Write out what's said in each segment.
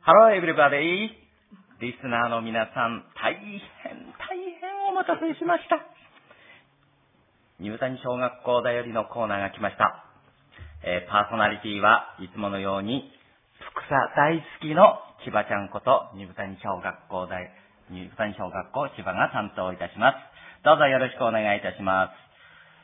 Hello everybody! リスナーの皆さん、大変お待たせしました。ニブタニ小学校だよりのコーナーが来ました。パーソナリティはいつものように、福さ大好きの千葉ちゃんことニブタニ小学校千葉が担当いたします。どうぞよろしくお願いいたします。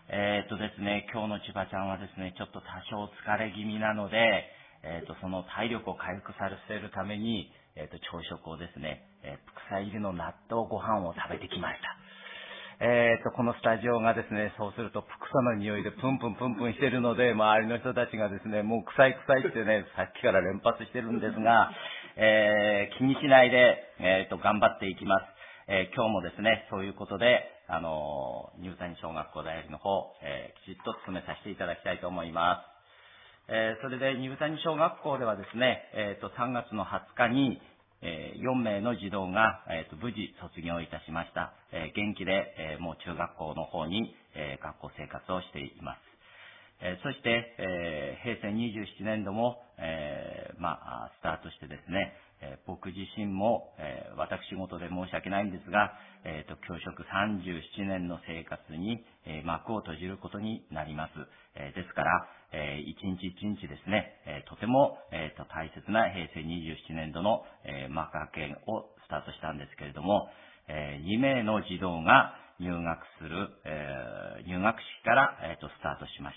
ですね、今日の千葉ちゃんはですね、ちょっと多少疲れ気味なので、その体力を回復させるために、朝食をですね、副菜入りの納豆ご飯を食べてきました。このスタジオがですね、そうすると副菜の匂いでプンプンしてるので、周りの人たちがですね、もう臭いってね、さっきから連発してるんですが、気にしないで、頑張っていきます。今日もですね、そういうことで、ニブタニ小学校だよりの方、きちっと進めさせていただきたいと思います。それで、ニブタニ小学校ではですね、3月の20日に、4名の児童が、無事卒業いたしました。元気で、もう中学校の方に、学校生活をしています。そして、平成27年度も、スタートしてですね、僕自身も、私事で申し訳ないんですが、教職37年の生活に、幕を閉じることになります。ですから、一日一日ですね、とても、大切な平成27年度の、幕開けをスタートしたんですけれども、2名の児童が入学する、入学式から、スタートしました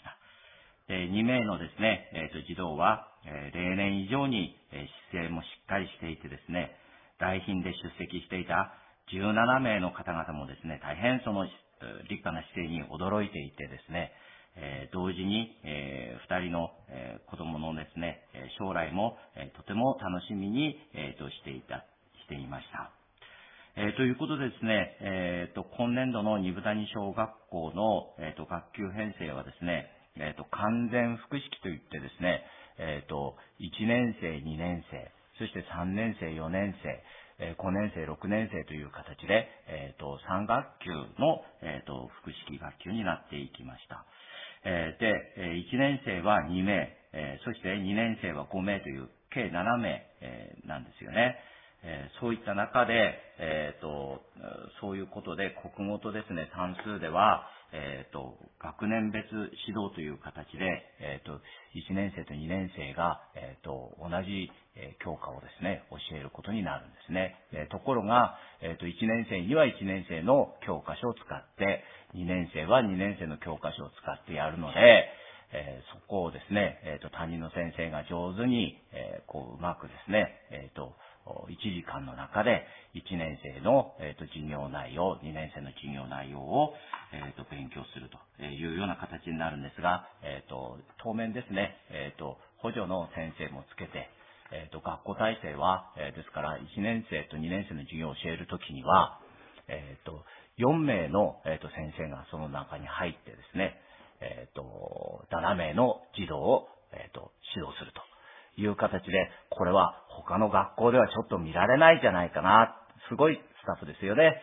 。2名のですね、児童は、例年以上に、姿勢もしっかりしていてですね、来賓で出席していた17名の方々もですね、大変その立派な姿勢に驚いていてですね、同時に、2人の、子供のですね、将来も、とても楽しみに、していました。ということでですね、今年度のニブタニ小学校の、学級編成はですね、完全複式といってですね、1年生、2年生、そして3年生、4年生、5年生、6年生という形で、3学級の、複式学級になっていきました。で、1年生は2名、そして2年生は5名という計7名、なんですよね。そういった中で、そういうことで国語とですね、算数では、学年別指導という形で、1年生と2年生が、同じ教科をですね、教えることになるんですね。ところが、1年生には1年生の教科書を使って、2年生は2年生の教科書を使ってやるので、そこをですね、担任の先生が上手に、うまくですね、1時間の中で1年生の、授業内容、2年生の授業内容を、勉強するというような形になるんですが、当面ですね、補助の先生もつけて、学校体制は、ですから1年生と2年生の授業を教えるときには、4名の、先生がその中に入ってですね、7名の児童を、指導するという形で、これは他の学校ではちょっと見られないじゃないかな。すごいスタッフですよね。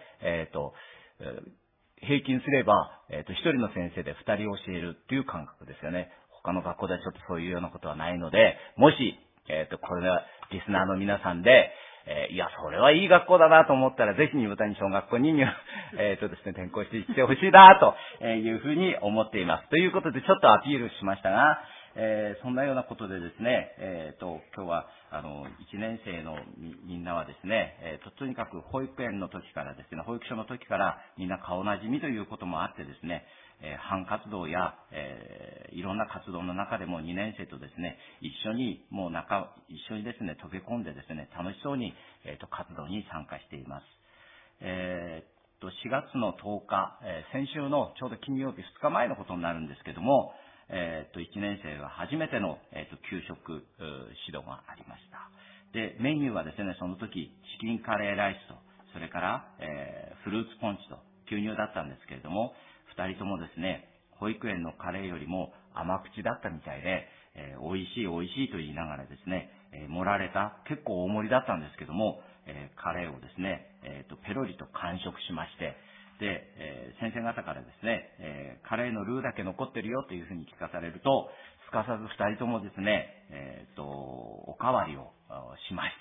平均すれば、1人の先生で2人教えるっていう感覚ですよね。他の学校ではちょっとそういうようなことはないので、もし、これがリスナーの皆さんで、いや、それはいい学校だなと思ったら、ぜひニブタニ小学校にですね、転校していってほしいなというふうに思っています。ということで、ちょっとアピールしましたが、そんなようなことでですね、今日は、1年生のみんなはですね、とにかく保育園の時からですね、保育所の時からみんな顔なじみということもあってですね、班活動や、いろんな活動の中でも2年生とですね、一緒にですね、溶け込んでですね、楽しそうに、活動に参加しています。4月の10日、先週のちょうど金曜日2日前のことになるんですけども、1年生は初めての、給食指導がありました。で、メニューはですね、その時、チキンカレーライスと、それから、フルーツポンチと牛乳だったんですけれども、2人ともですね、保育園のカレーよりも甘口だったみたいで、美味しいと言いながらですね、盛られた、結構大盛りだったんですけども、カレーをですね、ペロリと完食しまして、で、先生方からですね、カレーのルーだけ残ってるよというふうに聞かされると、すかさず2人ともですね、おかわりをしまして、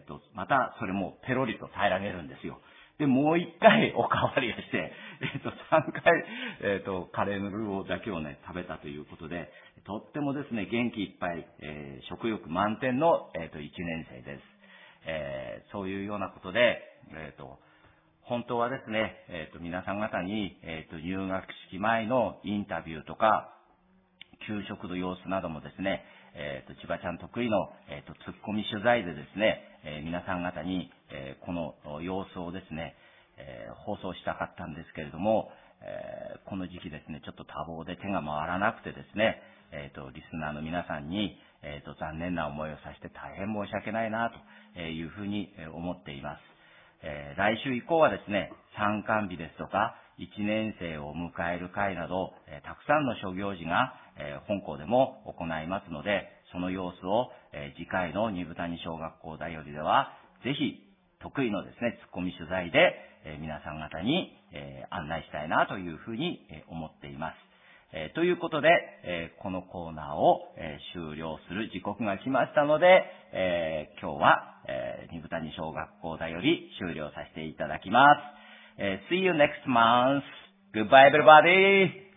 またそれもペロリと平らげるんですよ。で、もう一回おかわりをして、3回、カレーのルーだけをね、食べたということで、とってもですね、元気いっぱい、食欲満点の、1年生です。そういうようなことで、本当はですね、皆さん方に、入学式前のインタビューとか、給食の様子などもですね、千葉ちゃん得意の、ツッコミ取材でですね、皆さん方に、この様子をですね、放送したかったんですけれども、この時期ですね、ちょっと多忙で手が回らなくてですね、リスナーの皆さんに、残念な思いをさせて大変申し訳ないなというふうに思っています。来週以降はですね、参観日ですとか、1年生を迎える会など、たくさんの諸行事が、本校でも行いますので、その様子を、次回の二部谷小学校だよりでは、ぜひ得意のですね、ツッコミ取材で、皆さん方に、案内したいなというふうに、思っています。ということで、このコーナーを、終了する時刻が来ましたので、今日は、二部谷小学校だより終了させていただきます。See you next month. Goodbye everybody.